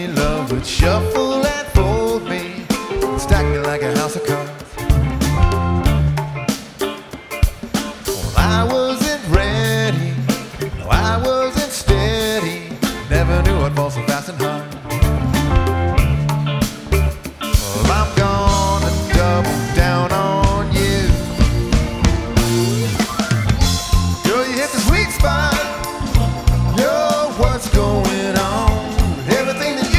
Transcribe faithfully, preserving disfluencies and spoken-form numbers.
Love would shuffle and fold me, stack me like a house of cards. Well, I wasn't ready, no, I wasn't steady, never knew I'd fall so fast and hard.